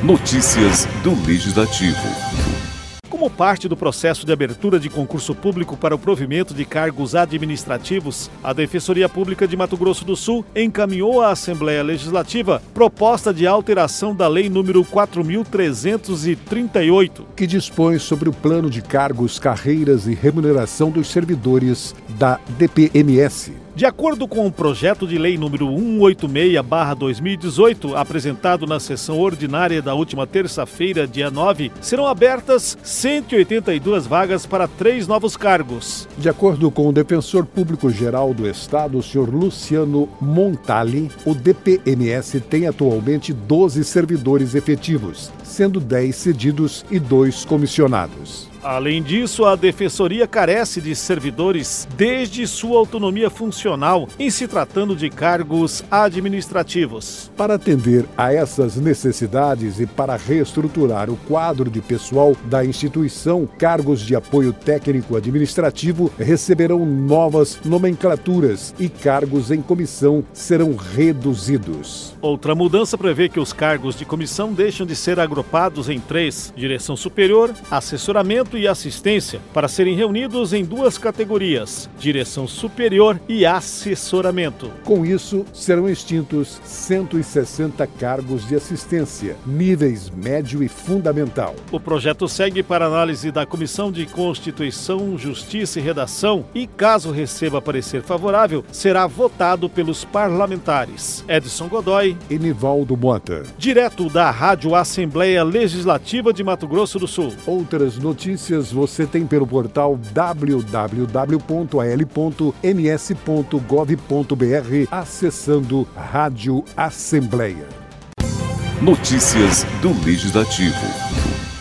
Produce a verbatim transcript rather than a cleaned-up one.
Notícias do Legislativo. Como parte do processo de abertura de concurso público para o provimento de cargos administrativos, a Defensoria Pública de Mato Grosso do Sul encaminhou à Assembleia Legislativa proposta de alteração da Lei número quatro mil trezentos e trinta e oito, que dispõe sobre o plano de cargos, carreiras e remuneração dos servidores da D P M S. De acordo com o projeto de lei número cento e oitenta e seis barra dois mil e dezoito, apresentado na sessão ordinária da última terça-feira, dia nove, serão abertas cento e oitenta e duas vagas para três novos cargos. De acordo com o Defensor Público-Geral do Estado, o senhor Luciano Montali, o D P M S tem atualmente doze servidores efetivos, sendo dez cedidos e dois comissionados. Além disso, a Defensoria carece de servidores desde sua autonomia funcional em se tratando de cargos administrativos. Para atender a essas necessidades e para reestruturar o quadro de pessoal da instituição, cargos de apoio técnico-administrativo receberão novas nomenclaturas e cargos em comissão serão reduzidos. Outra mudança prevê que os cargos de comissão deixam de ser agrupados em três: direção superior, assessoramento e assistência, para serem reunidos em duas categorias: direção superior e assessoramento. Com isso, serão extintos cento e sessenta cargos de assistência, níveis médio e fundamental. O projeto segue para análise da Comissão de Constituição, Justiça e Redação e, caso receba parecer favorável, será votado pelos parlamentares. Edson Godoy e Nivaldo Mota. Direto da Rádio Assembleia Legislativa de Mato Grosso do Sul. Outras notícias você tem pelo portal w w w ponto a l ponto m s ponto gov ponto b r, acessando Rádio Assembleia. Notícias do Legislativo.